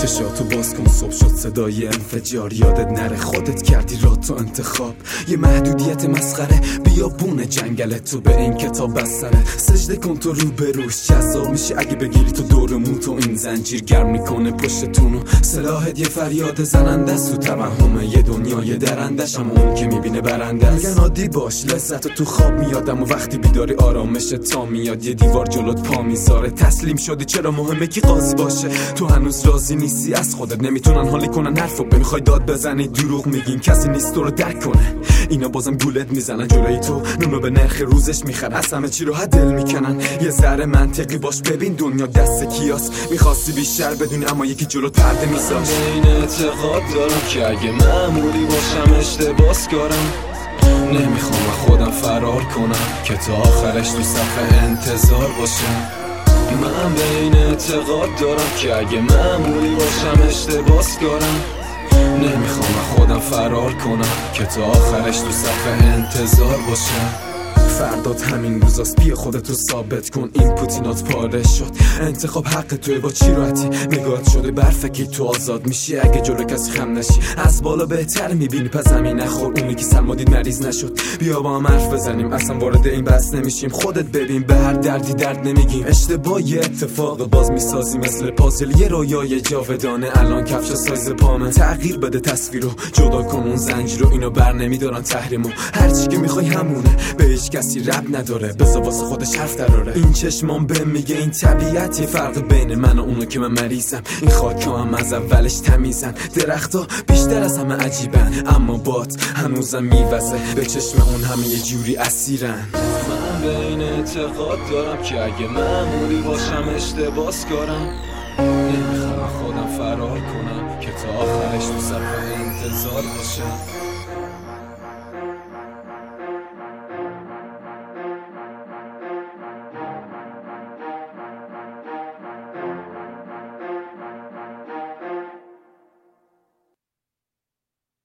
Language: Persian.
چشاتو باز کن، صبح شد صدای انفجار، یادت نره خودت کردی را تو انتخاب. یه محدودیت مسخره بیابون جنگله، تو به این کتاب بستنه. سجده کن تو رو به روش، جذاب میشه اگه بگیری تو دورمون. تو این زنجیر گرم میکنه پشتتونو، سلاحت یه فریاد زننده است. تو توهمه یه دنیای درندش، هم اون که میبینه برنده است. میگن عادی باش، لذت تو خواب میادم و وقتی بیداری آرامش تا میاد. یه دیوار جلوت پا میذاره، تسلیم شدی چرا مهمه کی قاضی باشه. تو هنوز راضی نیستی از خودت، نمیتونن حالی کنن حرفو بمیخوای داد بزنی. دروغ میگین کسی نیست تو رو درک کنه، اینا بازم گولت میزنن جلوی تو، نونو به نرخ روزش میخرن. از همه چی رو حد دل میکنن، یه ذره منطقی باش ببین دنیا دست کیاست. میخواستی بیشتر بدونی اما یکی جلوت پرده میذاشت. این اعتقاد دارم که اگه معمولی باشم اشتباس کارم، نمیخوام خودم فرار کنم که تا آخرش تو صف انتظار باشم. من به این اعتقاد دارم که اگه معمولی باشم اشتباس کارم، نمیخوام خودم فرار کنم که تا آخرش تو صف انتظار باشم. فردات همین روزاست، بیا خودتو ثابت کن. این پوتینات پاره شد، انتخاب حق توی. با چی راحتی نگاهت شده برفکی، تو آزاد میشی اگه جلو کسی خم نشی. از بالا بهتر میبینی پس زمین نخور، اونی که سلمادید مریض نشد. بیا با هم حرف بزنیم، اصلا وارد این بحث نمیشیم. خودت ببین به هر دردی درد نمیگیم. اشتباه یه اتفاق باز میسازی مثل پازل، یه رویای جاودانه الان کفش سایز پامه. تغییر بده تصویرو، جدا کن اون زنجیرو، اینو بر نمیدارن تحریمو. هرچی که میخوای همونه، به هیچ کسی رب نداره، بذار واسه خودش حرف دراره. این چشمان به میگه این طبیعت، یه فرق بین من و اونو که من مریضم. این خاکا هم از اولش تمیزن، درختا بیشتر از همه عجیبن، اما باد هنوزم میوزه به چشم اون همه یه جوری اسیرن. من به این اعتقاد دارم که اگه معمولی باشم اشتباس کارم، نمیخوام خودم فرار کنم که تا آخرش تو صف انتظار باشم.